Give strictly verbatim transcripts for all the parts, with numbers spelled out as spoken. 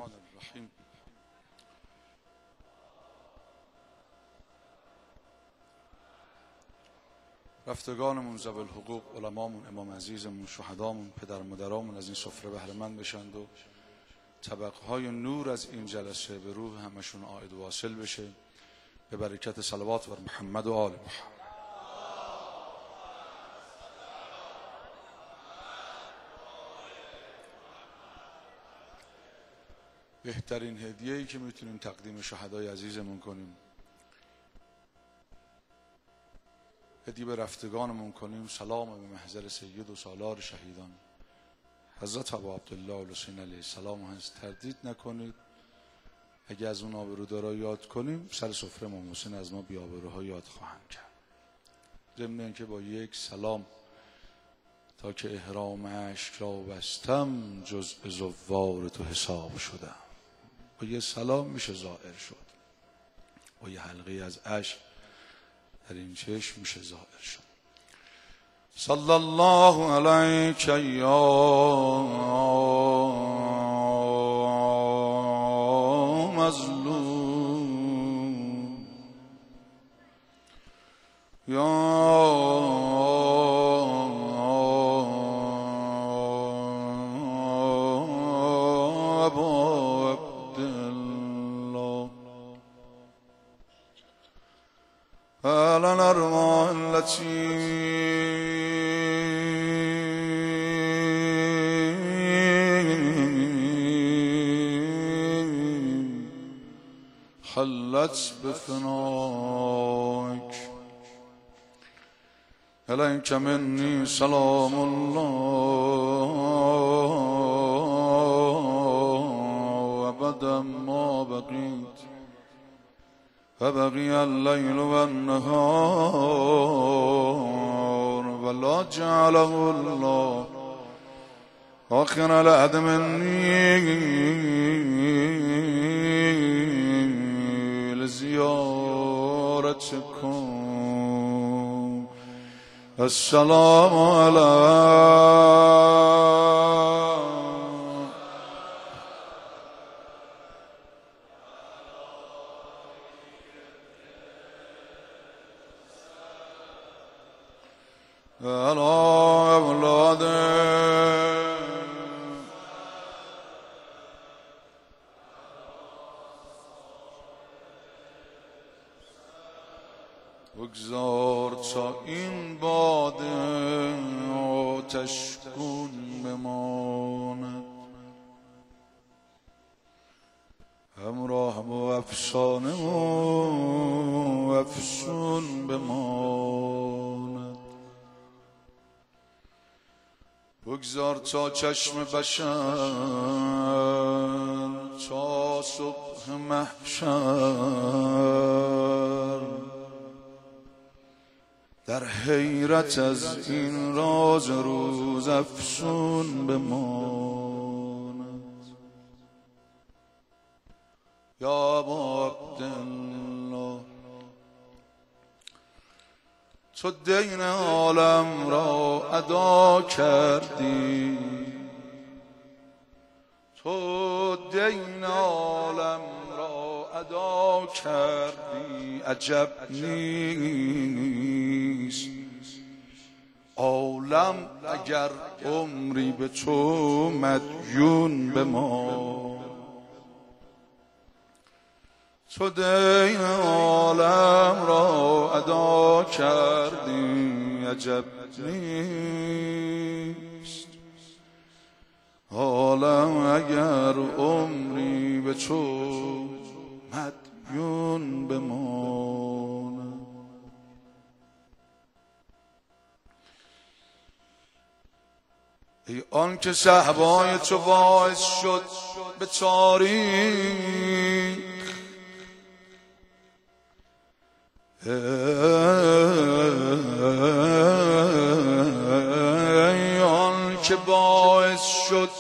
الرحمن الرحیم. رفتگانمون ذوی الحقوق، علمامون، امام عزیزمون، شهدامون، پدر مادرامون از این سفره بهره مند بشند و طبقهای نور از این جلسه به روح همشون عائد و واصل بشه به برکت صلوات بر محمد و آل محمد. بهترین هدیه‌ای که میتونیم تقدیم شهدای عزیزمون کنیم، هدیه به رفتگانمون کنیم، سلام به محضر سید و سالار شهیدان حضرت ابا عبدالله الحسین علیه السلام هست. تردید نکنید اگه از اون آبرودارا یاد کنیم، سر سفره امام حسین از ما بی آبروها یاد خواهند کرد. ضمن اینکه با یک سلام تا که احرام اشک را بستم، جزء زوار تو حساب شدم. با یه سلام میشه زائر شد، با یه حلقه از اشک در این چشم میشه زائر شد. صلی الله علیک یا مظلوم، یا ابا عبدالله، على الأرواح التي حلت بفناك، عليك مني سلام الله أبدا ما بقيت، فبقي الليل والنهار، ولا جعله الله آخر العهد مني لزيارتكم. السلام عليكم على أولاده بگذار تا این باده آتش گون بماند، همراه با افسانه و افسون بماند. بگذار تا چشم بشر تا صبح محشر در حیرت از این راز روز افسون بماند. یا ابا عبدالله، تو دین عالم را ادا کردی، تو دین عالم را ادا کردی، عجب نیست عالم اگر عمری به تو مدیون بماند. تو دین عالم را ادا کردی، عجب نیست عالم اگر عمری به تو مدیون بماند. ای آن که صحبای تو باعث شد به تاریخ، ای آن که باعث شد،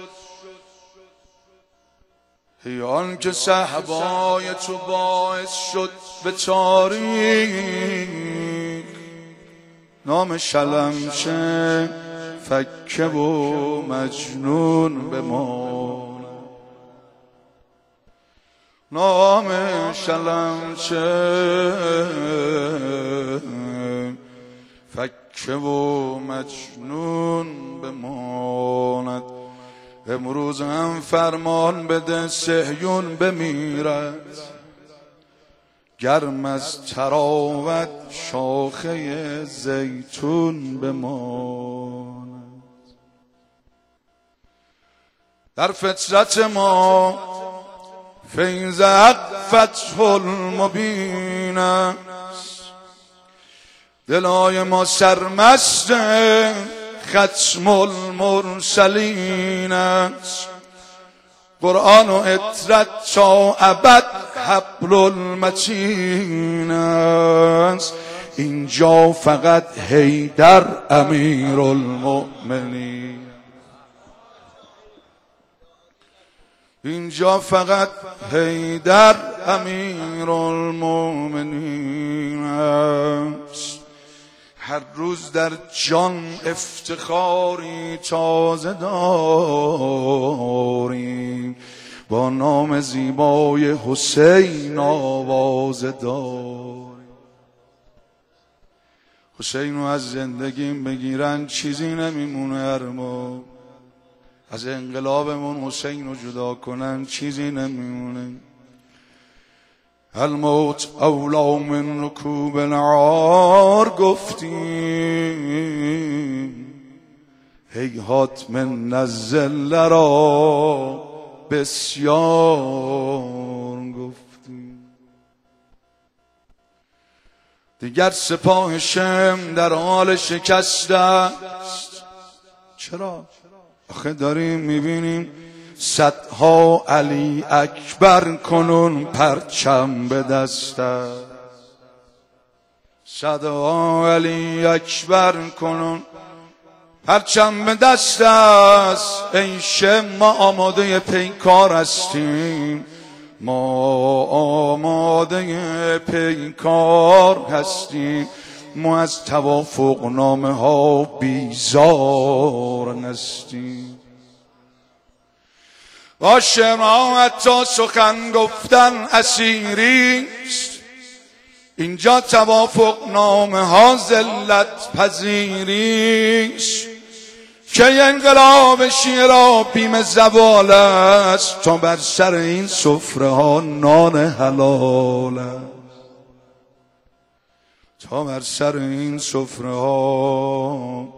ای آن که صحبای تو باعث شد به تاریخ، نام شلمچه فکه و مجنون بمان. نام شلمچه فکه و مجنون بماند. امروز هم فرمان بده صهیون بمیرد، گرم از تراوت شاخه زیتون بماند. در فطرت ما فیض حق فتح المبین است، دلای ما سرمست ختم المرسلین است. قرآن و عطرت تا ابد حبل المتین است. اینجا فقط حیدر امیر المؤمنین، اینجا فقط حیدر امیر المؤمنین است. هر روز در جان افتخاری تازه داریم، با نام زیبای حسین آوازه داریم. حسین رو از زندگیم بگیرن چیزی نمیمونه ارما، از انقلابمون حسین رو جدا کنن چیزی نمیمونه. الموت اولا من رکوب العار گفتیم، هیهات من الذل را بسیار گفتیم. دیگر سپاه شم در حال شکست است. چرا؟ آخه داریم میبینیم صدها علی اکبر کنون پرچم به دست است. صدها علی اکبر کنون پرچم به دست است. ای شم ما آماده پیکار هستیم، ما آماده پیکار هستیم. ما از توافق نامه ها بیزار نستیم. با شما حتی سخن گفتن اسیریست، اینجا توافق نامه ها ذلت پذیریست. که انقلاب شیعه را بیم زوال است، تا بر سر این سفره ها نان حلال است. تا بر سر این سفره ها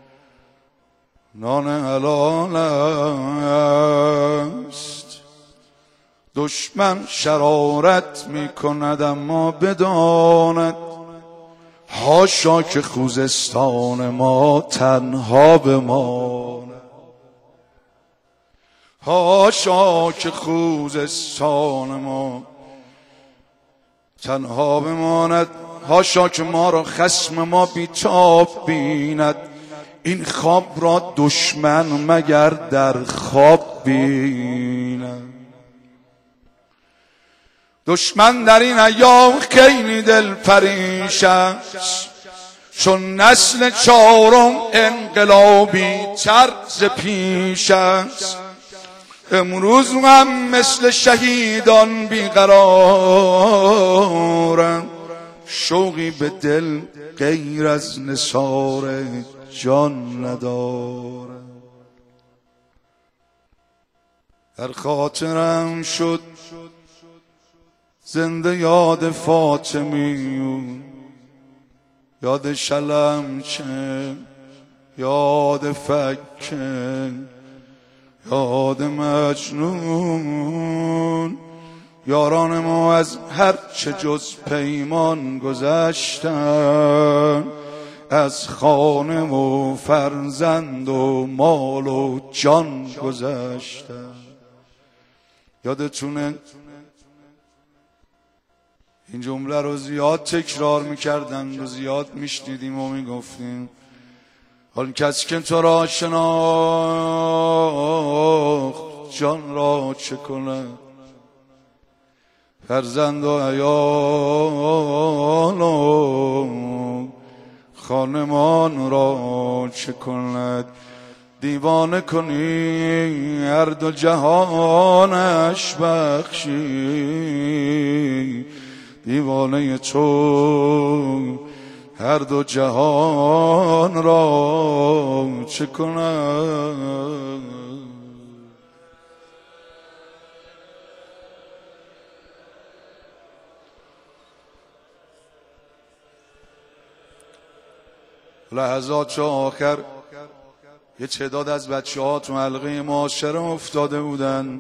نان حلال است. دشمن شرارت می کند اما بداند، حاشا که خوزستان ما تنها بماند. حاشا که خوزستان ما تنها بماند. حاشا که ما را خصم ما بیتاب بیند. این خواب را دشمن مگر در خواب بیند. دشمن در این ایام خیلی دل پریش است، چون نسل چهارم انقلابی طرز پیش است. امروز هم مثل شهیدان بیقرارم، شوقی به دل غیر از نثار جان ندارم. در خاطرم شد زنده یاد فاطمیون، یاد شلمچه، یاد فکه، یاد مجنون. یاران ما از هر چه جز پیمان گذشتن، از خانه و فرزند و مال و جان گذشتن. یادتونه این جمله رو زیاد تکرار میکردن و زیاد میشنیدیم و میگفتیم. حال کسی که تو را شناخت جان را چه کند، فرزند و عیال و خانمان را چه کند. دیوانه کنی هر دو جهانش بخشی، دیوانه تو هر دو جهان را چه کنم. لحظات آخر یه تعداد از بچه ها تو حلقه معاشره افتاده بودن.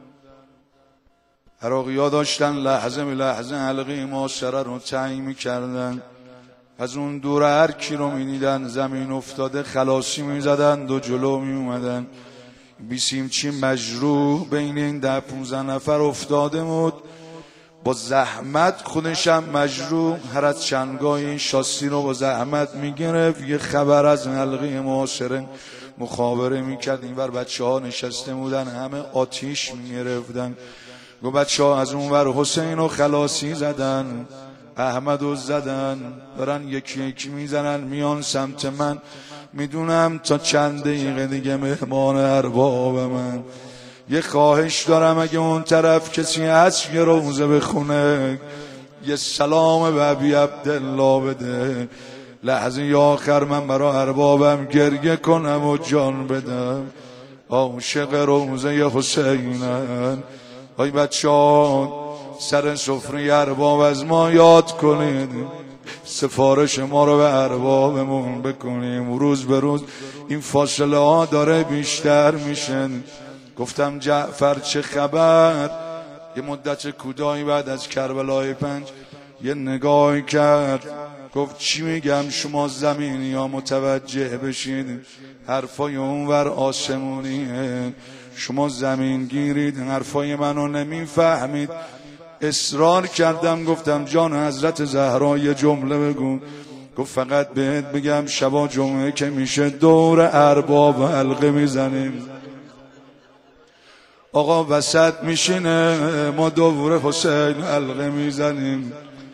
عراقی ها داشتن لحظه به لحظه حلقه معاشره رو تعیین می‌کردن. از اون دور هر کی رو می‌دیدن زمین افتاده خلاصی می‌زدن و جلو می‌اومدن. بیسیمچی مجروح بین این ده پونزده نفر افتاده بود، با زحمت خودشم مجروح هر از چندگاه این شاسی رو با زحمت میگرفت. یه خبر از حلقه معاشره مخابره میکرد. این بر بچه ها نشسته بودن، همه آتیش میگرفتن. گو بچه ها از اون ور حسین رو خلاصی زدن، احمد رو زدن، برن یکی یکی میزنن میان سمت من. میدونم تا چند دقیقه دیگه مهمان ارباب من. یه خواهش دارم اگه اون طرف کسی هست یه روزه بخونه، یه سلام به ابی عبدالله بده. لحظه آخر من برای اربابم گریه کنم و جان بدم. عاشق روزه حسینن. ای بچه ها سر سفره ارباب از ما یاد کنید، سفارش ما رو به اربابمون بکنیم. روز به روز این فاصله ها داره بیشتر میشن. گفتم جعفر چه خبر؟ یه مدت کوتاهی بعد از کربلای پنج یه نگاهی کرد، گفت چی میگم شما زمینی ها متوجه بشید، حرفای اونور آسمونیه، شما زمین گیرید حرفای منو نمیفهمید. اصرار کردم گفتم جان حضرت زهرا یه جمله بگو. گفت فقط بهت بگم شبا جمعه که میشه دور ارباب حلقه میزنیم، آقا وسط میشینه، ما دور حسین حلقه میزنیم.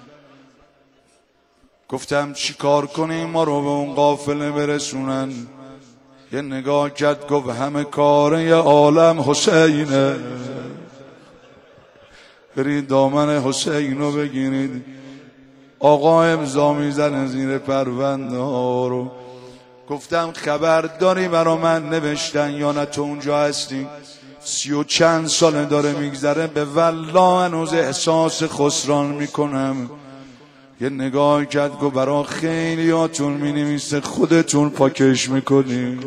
گفتم چی کار کنیم ما رو به اون قافله برسونن؟ یه نگاه کرد گفت همه کاره عالم حسینه، برید دامن حسین رو بگیرید. آقا امضا میزنه زیر پرونده ها رو. گفتم خبر داری برا من نوشتن یا نه تو اونجا هستی؟ سی و چند ساله داره میگذره، به والله هنوز احساس خسران میکنم. یه نگاه کرد گفت برا خیلیاتون مینویسه خودتون پاکش میکنی.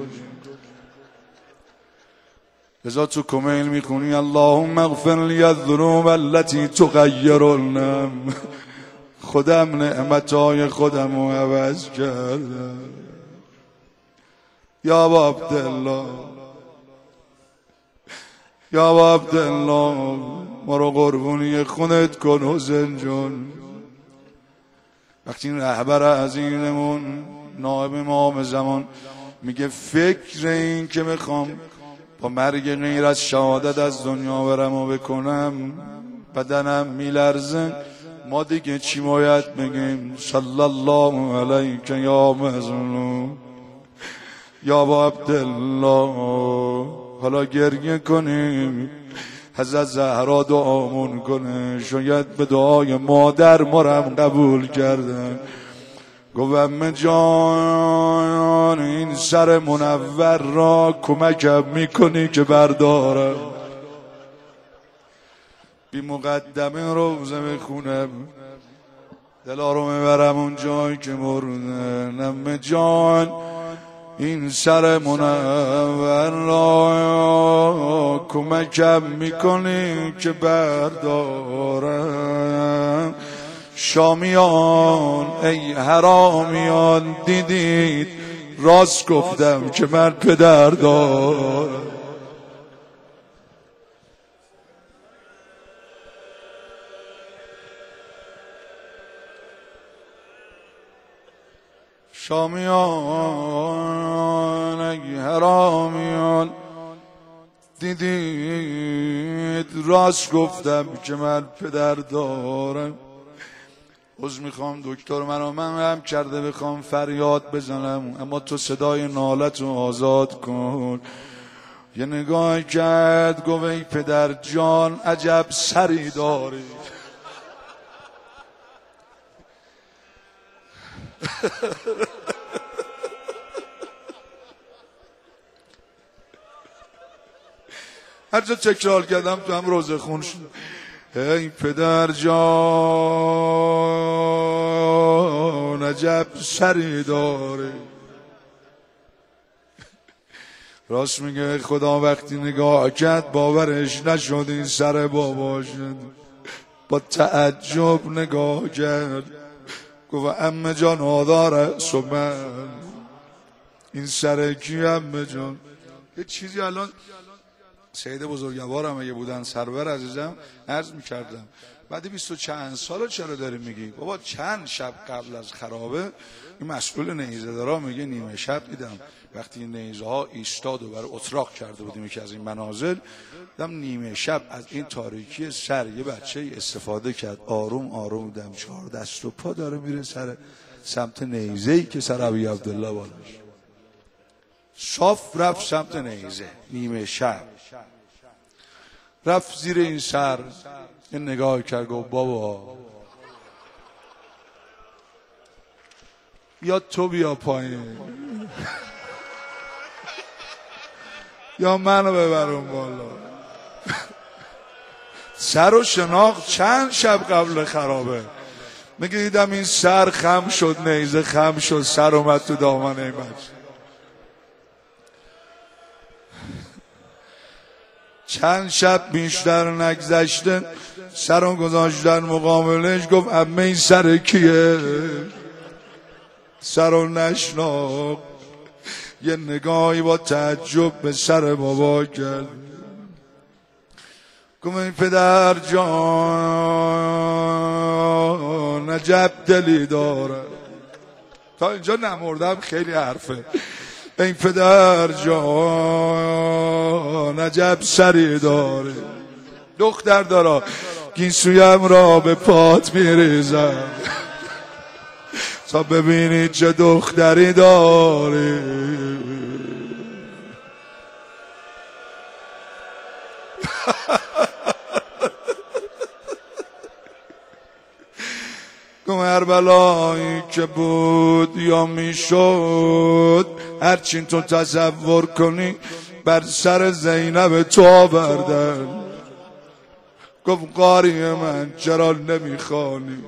لذا تو کمیل میخونی اللهم اغفر لی الذنوب التي تغیر النم. خودم نعمتای خودم رو عوض کردم. یا ابا عبدالله، یا ابا عبدالله ما رو قربونی خونت کن حسین جون. وقتی این رهبر عزیزمون نائب امام زمان میگه فکر این که میخوام با مرگ غیر از شهادت از دنیا برم و بکنم بدنم میلرزه، ما دیگه چی باید بگیم؟ صلی الله علیک یا مظلوم یا ابا عبدالله. حالا گریه کنیم، حضرت زهرا دعامون کنه، شاید به دعای مادر مرم قبول کردن. گفت امه جان این سر منور را کمکم میکنی که بردارم، بی مقدمه روزه بخونم، دلا رو میبرم اون جایی که مردن. امه جان این سر منور را کمکم میکنی که بردارم. شامیان ای حرامیان دیدید راست گفتم که من پدر دارم. شامیان ای حرامیان دیدید راست گفتم که من پدر دارم. عذر میخوام دکتر، منو من هم کرده بخوام فریاد بزنم، اما تو صدای نالتو آزاد کن. یه نگاه کرد گفت ای پدر جان عجب سری داری. هر جا تکرار کردم تو هم روزه خون شد. ای پدر جان عجب سری داره. راست میگه خدا وقتی نگاه کرد باورش نشد این سر بابا شد. با تعجب نگاه کرد گفت عمه جان آداره من این سر کی عمه جان؟ یه چیزی الان سید بزرگوارم اگه بودن سرور عزیزم عرض میکردم بعد بیست و چند سال چرا داری میگی؟ بابا چند شب قبل از خرابه این مسئول نیزه دارا میگه نیمه شب دیدم وقتی این نیزه ها ایستاد و برای اتراق کرده بودیم یکی از این منازل، دیدم نیمه شب از این تاریکی سر یه بچه استفاده کرد، آروم آروم دم چهار دست و پا داره میره سر سمت نیزه‌ای که سر ابی عبدالله بالاش، صاف رفت سمت نیزه. نیمه شب رفت زیر این سر یه نگاه کرد گفت بابا یا تو بیا پایین یا منو ببرون بالا. سر و شناخت چند شب قبل خرابه میگه دیدم این سر خم شد، نیزه خم شد، سر اومد تو دامن این بچه. چند شب بیشتر نگذشته سرم گذاشتن مقابلش، گفت عمه این سر کیه؟ سرم نشناخت، یه نگاهی با تعجب به سر بابا کرد، گفت این پدر جان عجب دلی داره. تا اینجا نمردم خیلی حرفه. این پدر جان عجب سری داره. دختر دارا گیسویم را به پات میریزم تا ببینی چه دختری داری. گم هر بلایی که بود یا میشد هرچین تو تصور کنی بر سر زینب تو آوردن. گفت قاری من چرا نمیخوانی؟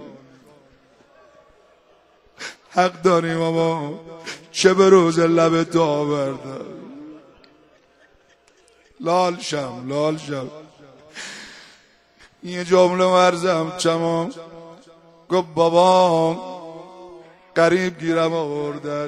حق داری بابا، چه به روز لب تو آوردن. لال شم لال شم یه جمله ورزم تمام. گفت بابا قریب گیرم آوردن،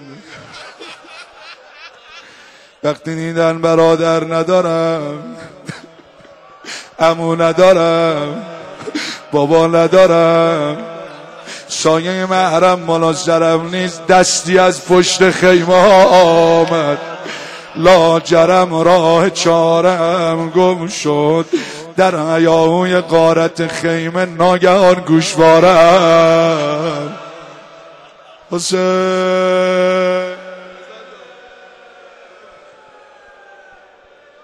وقتی دیدن برادر ندارم، عمو ندارم، بابا ندارم، سایه محرم مناظرم نیست، دستی از پشت خیمه ها آمد، لاجرم راه چارم گم شد، در هیاهوی غارت خیمه ناگهان گوشوارم. حسین